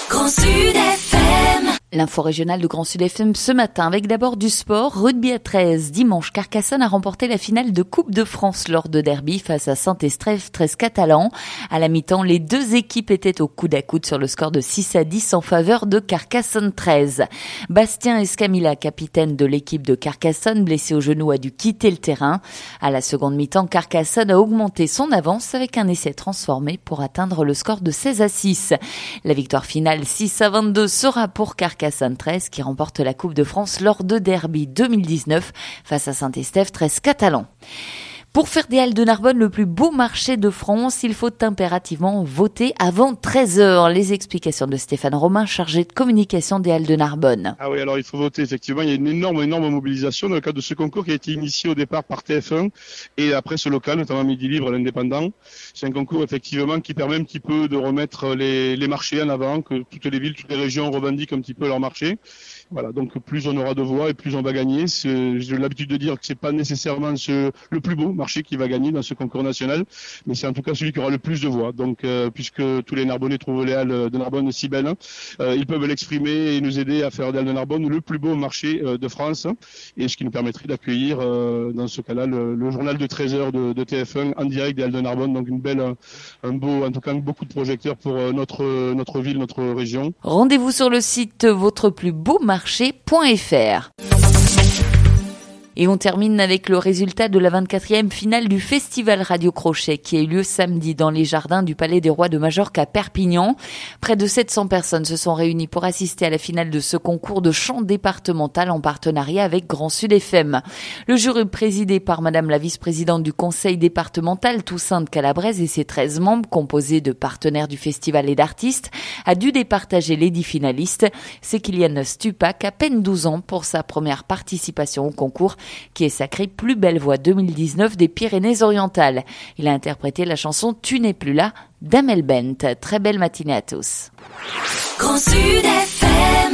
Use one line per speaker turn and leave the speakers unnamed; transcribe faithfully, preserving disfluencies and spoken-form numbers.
Grand Sud F M.
L'info régionale de Grand Sud F M ce matin avec d'abord du sport. Rugby à treize. Dimanche, Carcassonne a remporté la finale de Coupe de France lors de derby face à Saint-Estèphe treize Catalan. À la mi-temps, les deux équipes étaient au coude à coude sur le score de six à dix en faveur de Carcassonne treize. Bastien Escamilla, capitaine de l'équipe de Carcassonne, blessé au genou, a dû quitter le terrain. À la seconde mi-temps, Carcassonne a augmenté son avance avec un essai transformé pour atteindre le score de seize à six. La victoire finale six à vingt-deux sera pour Carcassonne treize qui remporte la Coupe de France lors de derby deux mille dix-neuf face à Saint-Estèphe treize Catalan. Pour faire des Halles de Narbonne le plus beau marché de France, il faut impérativement voter avant treize heures. Les explications de Stéphane Romain, chargé de communication des Halles de Narbonne.
Ah oui, alors il faut voter, effectivement. Il y a une énorme, énorme mobilisation dans le cadre de ce concours qui a été initié au départ par T F un et après ce local, notamment Midi Libre, l'Indépendant. C'est un concours, effectivement, qui permet un petit peu de remettre les, les marchés en avant, que toutes les villes, toutes les régions revendiquent un petit peu leur marché. Voilà, donc plus on aura de voix et plus on va gagner. C'est, j'ai l'habitude de dire que c'est pas nécessairement ce, le plus beau marché qui va gagner dans ce concours national, mais c'est en tout cas celui qui aura le plus de voix. Donc, euh, puisque tous les Narbonnais trouvent les Halles de Narbonne si belles, euh, ils peuvent l'exprimer et nous aider à faire des Halles de Narbonne le plus beau marché euh, de France, et ce qui nous permettrait d'accueillir, euh, dans ce cas-là, le, le journal de treize heures de, de T F un en direct des Halles de Narbonne. Donc, une belle, un beau, en tout cas, beaucoup de projecteurs pour notre notre ville, notre région.
Rendez-vous sur le site votre plus beau marché point f r. Et on termine avec le résultat de la vingt-quatrième finale du Festival Radio Crochet qui a eu lieu samedi dans les jardins du Palais des Rois de Majorque à Perpignan. Près de sept cents personnes se sont réunies pour assister à la finale de ce concours de chant départemental en partenariat avec Grand Sud F M. Le jury présidé par madame la vice-présidente du conseil départemental Toussaint de Calabrese et ses treize membres composés de partenaires du festival et d'artistes a dû départager les dix finalistes. C'est Kylian Stupak, à peine douze ans pour sa première participation au concours, qui est sacré Plus belle voix deux mille dix-neuf des Pyrénées-Orientales. Il a interprété la chanson Tu n'es plus là d'Amel Bent. Très belle matinée à tous.
Grand Sud F M.